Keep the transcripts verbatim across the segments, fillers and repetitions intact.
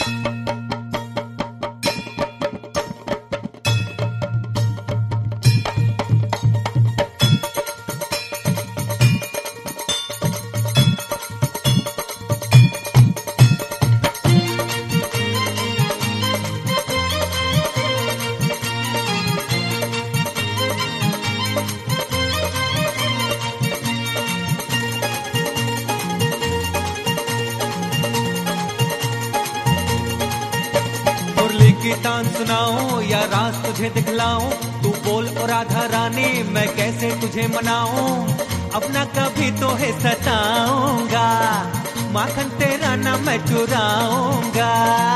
की तान सुनाऊं या राज तुझे दिखलाऊं, तू बोल ओ राधा रानी मैं कैसे तुझे मनाऊं। अपना कभी तो है सताऊंगा, माखन तेरा ना मैं चुराऊंगा।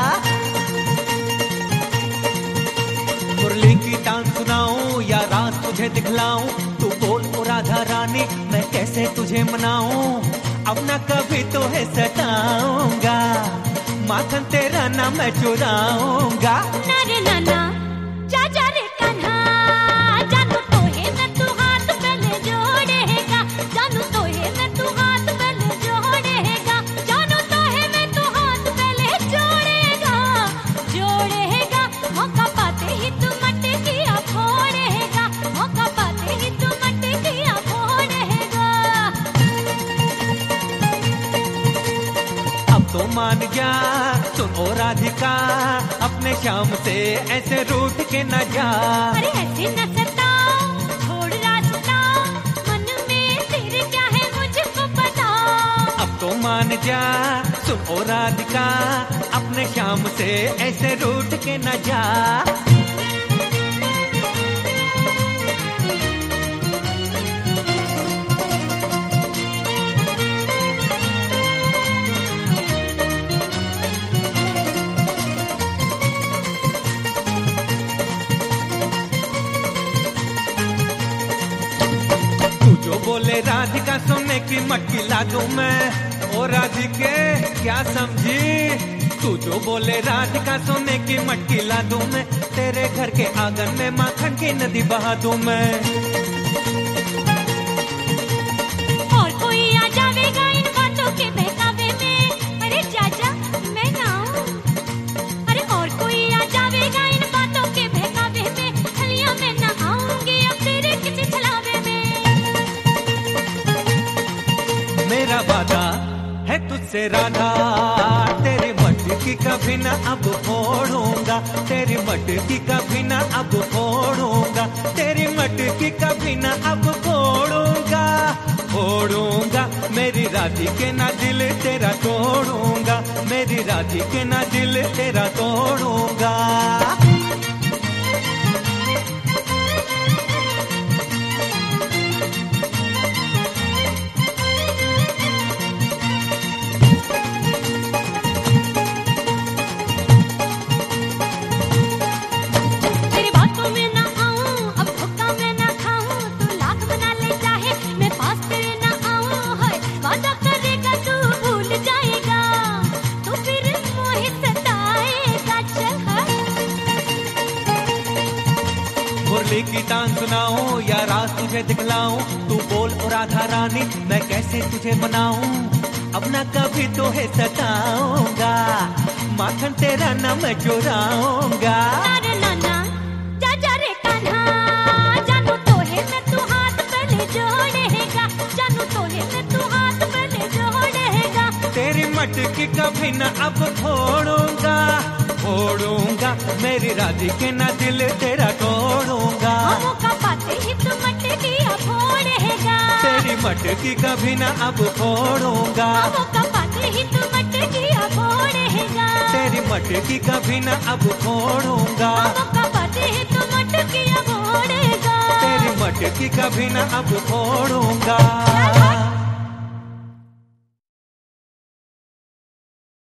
मुरली की तान सुनाऊं या राज तुझे दिखलाऊं, तू बोल ओ राधा रानी मैं कैसे तुझे मनाऊं। अपना कभी तो है सताऊंगा, माखन तेरा ना मैं चुराऊंगा। ना रे नाना जा जा रे कान्हा, जानू तो है मैं तू हाथ पहले जोड़ेगा, जानू तो है मैं तू हाथ पहले जोड़ेगा, जानू तो है मैं तू हाथ पहले जोड़ेगा जोड़ेगा। मौका पाते ही तू मटे किया फोड़ेगा, मौका पाते ही तू मटे किया फोड़ेगा। अब तो मान जा सुन ओ राधिका, अपने श्याम से ऐसे रूठ के न जा। अरे ऐसे न सताओ, छोड़ रास्ता, मन में तेरे क्या है मुझको बताओ। अब तो मान जा सुन ओ राधिका, अपने श्याम से ऐसे रूठ के न जा। जो बोले राधिका सोने की मटकी ला दूं मैं, ओ राधिके क्या समझी। तू जो बोले राधिका सोने की मटकी ला दूं मैं, तेरे घर के आंगन में माखन की नदी बहा दूं मैं। और कोई आ जावेगा इन बातों के बहकावे में, अरे चाचा मैं ना आऊं। अरे और कोई आ जावेगा इन बातों के बहकावे में, खलिया में ना आऊंगी अब तेरे किसी छलावे में। मेरा वादा है तुझसे राधा, तेरी मटकी कभी ना अब फोड़ूंगा, तेरी मटकी कभी ना अब फोड़ूंगा, तेरी मटकी कभी ना अब फोड़ूंगा फोड़ूंगा। मेरी राधिके ना दिल तेरा तोड़ूंगा, मेरी राधिके ना दिल तेरा तोड़ूंगा। मुरली की तान सुनाऊं या राज तुझे दिखलाऊं, तू बोल ओ राधा रानी मैं कैसे तुझे मनाऊं। अपना कभी तो है सताऊंगा, माखन तेरा ना मैं चुराऊंगा। अरे नाना जा जा रे कान्हा, जानू तो है मैं तू हाथ पहले जोड़ेगा, जानू तो है मैं तू हाथ पहले जोड़ेगा। तेरी मटकी कभी ना अब फोड़ूंगा फोड़ूंगा, मेरी राधिके ना दिल तेरा तोड़ूंगा। मौका पाते ही तू मटकी फोड़ेगा, तेरी मटकी कभी ना अब फोड़ूंगा। मौका पाते ही तू मटकी फोड़ेगा, तेरी मटकी कभी ना अब फोड़ूंगा। मौका पाते ही तू मटकी फोड़ेगा, तेरी मटकी कभी ना अब फोड़ूंगा।